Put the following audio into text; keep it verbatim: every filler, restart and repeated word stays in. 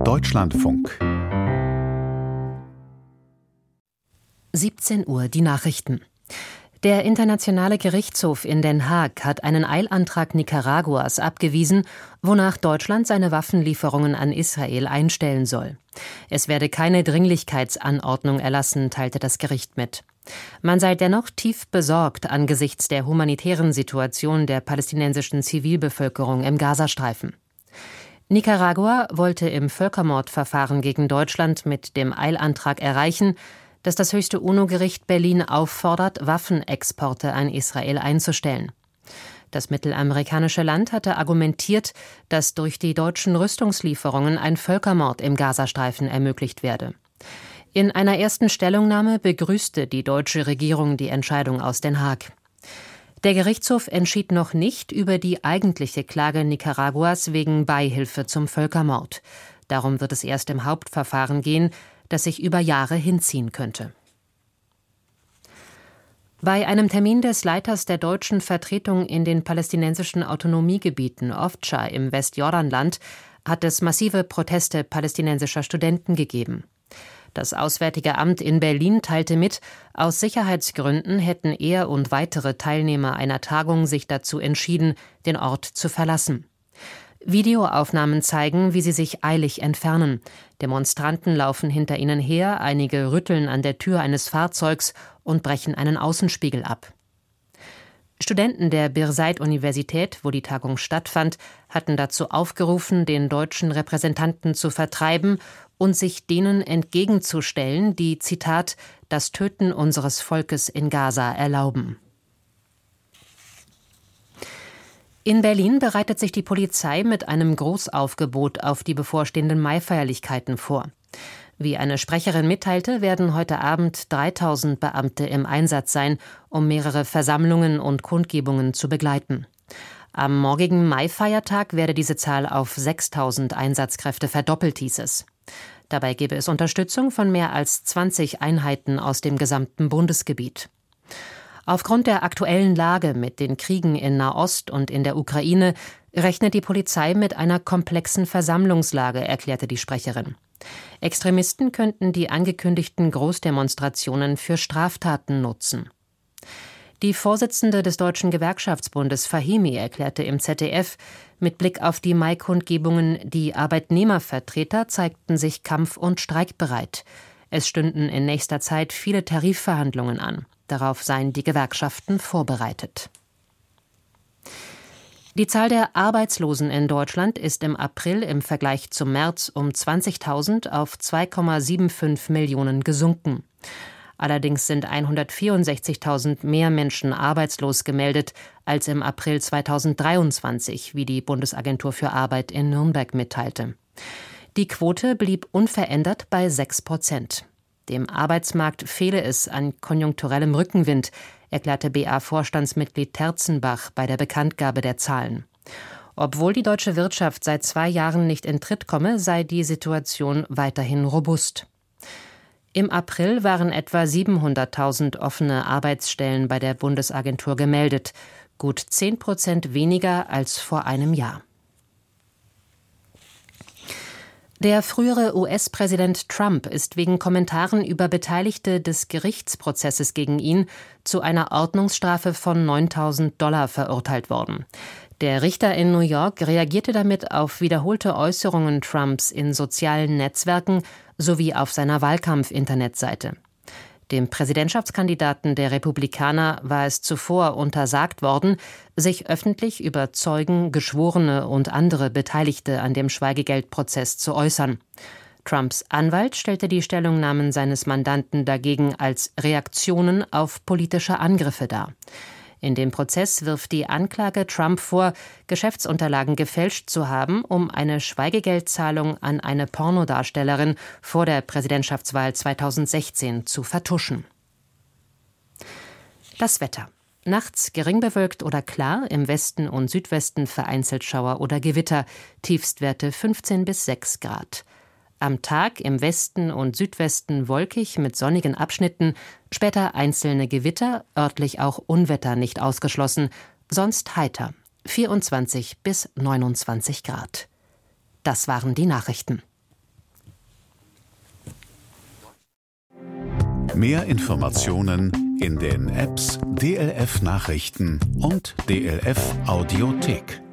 Deutschlandfunk. siebzehn Uhr, die Nachrichten. Der Internationale Gerichtshof in Den Haag hat einen Eilantrag Nicaraguas abgewiesen, wonach Deutschland seine Waffenlieferungen an Israel einstellen soll. Es werde keine Dringlichkeitsanordnung erlassen, teilte das Gericht mit. Man sei dennoch tief besorgt angesichts der humanitären Situation der palästinensischen Zivilbevölkerung im Gazastreifen. Nicaragua wollte im Völkermordverfahren gegen Deutschland mit dem Eilantrag erreichen, dass das höchste UNO-Gericht Berlin auffordert, Waffenexporte an Israel einzustellen. Das mittelamerikanische Land hatte argumentiert, dass durch die deutschen Rüstungslieferungen ein Völkermord im Gazastreifen ermöglicht werde. In einer ersten Stellungnahme begrüßte die deutsche Regierung die Entscheidung aus Den Haag. Der Gerichtshof entschied noch nicht über die eigentliche Klage Nicaraguas wegen Beihilfe zum Völkermord. Darum wird es erst im Hauptverfahren gehen, das sich über Jahre hinziehen könnte. Bei einem Termin des Leiters der deutschen Vertretung in den palästinensischen Autonomiegebieten Ofdscha im Westjordanland hat es massive Proteste palästinensischer Studenten gegeben. Das Auswärtige Amt in Berlin teilte mit, aus Sicherheitsgründen hätten er und weitere Teilnehmer einer Tagung sich dazu entschieden, den Ort zu verlassen. Videoaufnahmen zeigen, wie sie sich eilig entfernen. Demonstranten laufen hinter ihnen her, einige rütteln an der Tür eines Fahrzeugs und brechen einen Außenspiegel ab. Studenten der Birzeit-Universität, wo die Tagung stattfand, hatten dazu aufgerufen, den deutschen Repräsentanten zu vertreiben und sich denen entgegenzustellen, die, Zitat, das Töten unseres Volkes in Gaza erlauben. In Berlin bereitet sich die Polizei mit einem Großaufgebot auf die bevorstehenden Maifeierlichkeiten vor. Wie eine Sprecherin mitteilte, werden heute Abend dreitausend Beamte im Einsatz sein, um mehrere Versammlungen und Kundgebungen zu begleiten. Am morgigen Maifeiertag werde diese Zahl auf sechstausend Einsatzkräfte verdoppelt, hieß es. Dabei gebe es Unterstützung von mehr als zwanzig Einheiten aus dem gesamten Bundesgebiet. Aufgrund der aktuellen Lage mit den Kriegen in Nahost und in der Ukraine rechnet die Polizei mit einer komplexen Versammlungslage, erklärte die Sprecherin. Extremisten könnten die angekündigten Großdemonstrationen für Straftaten nutzen. Die Vorsitzende des Deutschen Gewerkschaftsbundes Fahimi erklärte im Z D F, mit Blick auf die Mai-Kundgebungen, die Arbeitnehmervertreter zeigten sich kampf- und streikbereit. Es stünden in nächster Zeit viele Tarifverhandlungen an. Darauf seien die Gewerkschaften vorbereitet. Die Zahl der Arbeitslosen in Deutschland ist im April im Vergleich zum März um zwanzigtausend auf zwei Komma fünfundsiebzig Millionen gesunken. Allerdings sind hundertvierundsechzigtausend mehr Menschen arbeitslos gemeldet als im April zweitausenddreiundzwanzig, wie die Bundesagentur für Arbeit in Nürnberg mitteilte. Die Quote blieb unverändert bei sechs Prozent. Dem Arbeitsmarkt fehle es an konjunkturellem Rückenwind, erklärte B A-Vorstandsmitglied Terzenbach bei der Bekanntgabe der Zahlen. Obwohl die deutsche Wirtschaft seit zwei Jahren nicht in Tritt komme, sei die Situation weiterhin robust. Im April waren etwa siebenhunderttausend offene Arbeitsstellen bei der Bundesagentur gemeldet, gut zehn Prozent weniger als vor einem Jahr. Der frühere U S-Präsident Trump ist wegen Kommentaren über Beteiligte des Gerichtsprozesses gegen ihn zu einer Ordnungsstrafe von neuntausend Dollar verurteilt worden. Der Richter in New York reagierte damit auf wiederholte Äußerungen Trumps in sozialen Netzwerken sowie auf seiner Wahlkampf-Internetseite. Dem Präsidentschaftskandidaten der Republikaner war es zuvor untersagt worden, sich öffentlich über Zeugen, Geschworene und andere Beteiligte an dem Schweigegeldprozess zu äußern. Trumps Anwalt stellte die Stellungnahmen seines Mandanten dagegen als Reaktionen auf politische Angriffe dar. In dem Prozess wirft die Anklage Trump vor, Geschäftsunterlagen gefälscht zu haben, um eine Schweigegeldzahlung an eine Pornodarstellerin vor der Präsidentschaftswahl zweitausendsechzehn zu vertuschen. Das Wetter. Nachts gering bewölkt oder klar, im Westen und Südwesten vereinzelt Schauer oder Gewitter, Tiefstwerte fünfzehn bis sechs Grad. Am Tag im Westen und Südwesten wolkig mit sonnigen Abschnitten, später einzelne Gewitter, örtlich auch Unwetter nicht ausgeschlossen, sonst heiter, vierundzwanzig bis neunundzwanzig Grad. Das waren die Nachrichten. Mehr Informationen in den Apps D L F Nachrichten und D L F Audiothek.